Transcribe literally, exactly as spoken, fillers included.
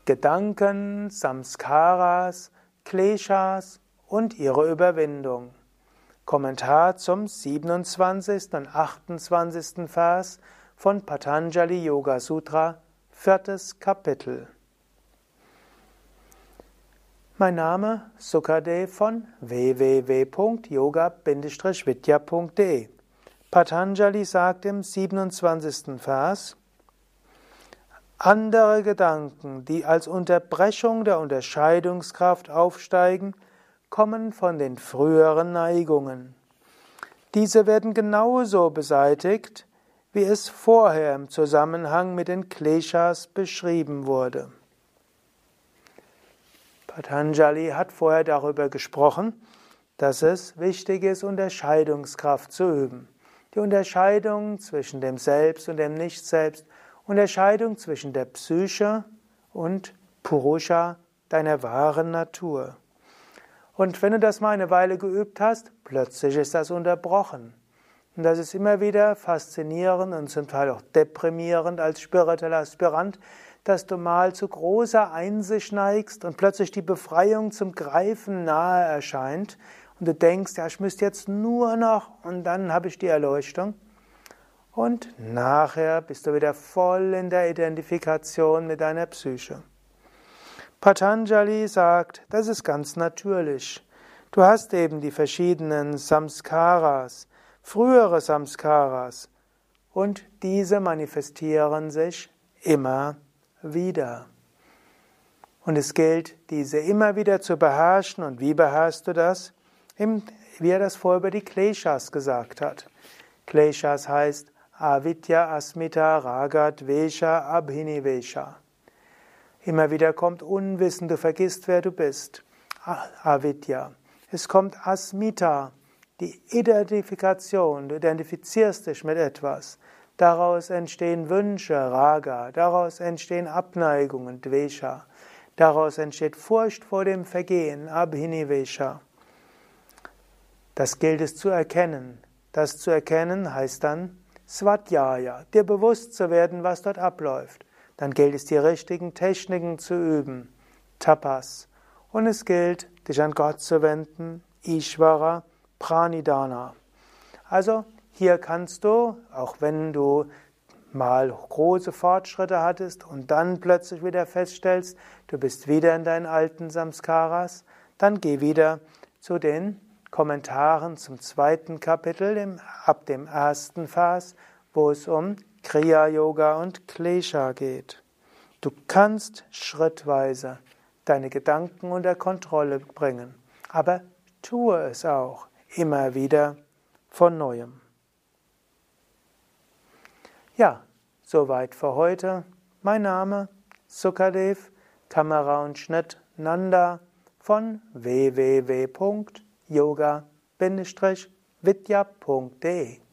Gedanken, Samskaras, Kleshas und ihre Überwindung. Kommentar zum siebenundzwanzigsten und achtundzwanzigsten Vers von Patanjali Yoga Sutra, viertes Kapitel. Mein Name Sukadev von w w w punkt yoga vidya punkt de. Patanjali sagt im siebenundzwanzigsten Vers: Andere Gedanken, die als Unterbrechung der Unterscheidungskraft aufsteigen, kommen von den früheren Neigungen. Diese werden genauso beseitigt, wie es vorher im Zusammenhang mit den Kleshas beschrieben wurde. Patanjali hat vorher darüber gesprochen, dass es wichtig ist, Unterscheidungskraft zu üben. Die Unterscheidung zwischen dem Selbst und dem Nicht-Selbst, Unterscheidung zwischen der Psyche und Purusha, deiner wahren Natur. Und wenn du das mal eine Weile geübt hast, plötzlich ist das unterbrochen. Und das ist immer wieder faszinierend und zum Teil auch deprimierend als spiritueller Aspirant, dass du mal zu großer Einsicht neigst und plötzlich die Befreiung zum Greifen nahe erscheint und du denkst, ja, ich müsste jetzt nur noch und dann habe ich die Erleuchtung. Und nachher bist du wieder voll in der Identifikation mit deiner Psyche. Patanjali sagt, das ist ganz natürlich. Du hast eben die verschiedenen Samskaras, frühere Samskaras, und diese manifestieren sich immer wieder. Und es gilt, diese immer wieder zu beherrschen. Und wie beherrschst du das? Wie er das vorher über die Kleshas gesagt hat. Kleshas heißt Avidya, Asmita, Raga, Dvesha, Abhinivesha. Immer wieder kommt Unwissen, du vergisst, wer du bist. Avidya. Es kommt Asmita, die Identifikation, du identifizierst dich mit etwas. Daraus entstehen Wünsche, Raga, daraus entstehen Abneigungen, Dvesha. Daraus entsteht Furcht vor dem Vergehen, Abhinivesha. Das gilt es zu erkennen. Das zu erkennen heißt dann Svadhyaya, dir bewusst zu werden, was dort abläuft. Dann gilt es, die richtigen Techniken zu üben, Tapas. Und es gilt, dich an Gott zu wenden, Ishvara, Pranidhana. Also hier kannst du, auch wenn du mal große Fortschritte hattest und dann plötzlich wieder feststellst, du bist wieder in deinen alten Samskaras, dann geh wieder zu den Kommentaren zum zweiten Kapitel, ab dem ersten Vers, wo es um Kriya-Yoga und Klesha geht. Du kannst schrittweise deine Gedanken unter Kontrolle bringen, aber tue es auch immer wieder von Neuem. Ja, soweit für heute. Mein Name Sukadev, Kamera und Schnitt Nanda von w w w punkt yoga vidya punkt de.